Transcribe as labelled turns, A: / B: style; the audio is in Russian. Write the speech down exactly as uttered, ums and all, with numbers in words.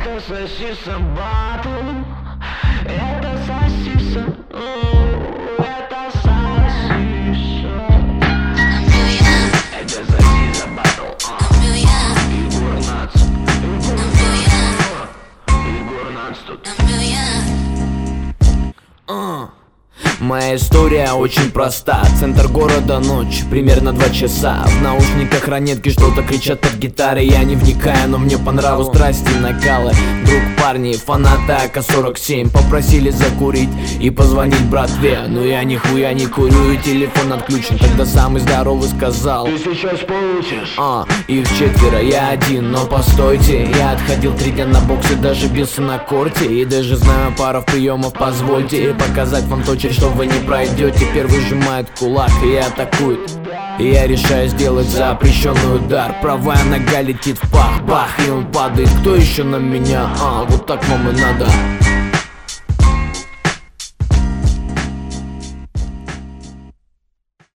A: Это сосиса батл, это сосиса, это сосиса. Это сосиса батл, Егор Натс, Егор Натс тут.
B: Моя история очень проста. Центр города, ночь, примерно два часа. В наушниках ранетки что-то кричат под гитарой. Я не вникаю, но мне по нраву страсти накалы. Друг парни, фанаты а ка сорок семь попросили закурить и позвонить братве. Но я нихуя не курю и телефон отключен. Тогда самый здоровый сказал:
A: ты сейчас получишь.
B: А, их четверо, я один, но постойте. Я отходил три дня на бокс и даже бился на корте. И даже знаю пару приемов, позвольте показать вам то, через что вы не пройдете. Первый сжимает кулак и атакует. И я решаю сделать запрещенный удар. Правая нога летит в пах, бах, и он падает. Кто еще на меня? А, вот так вам и надо.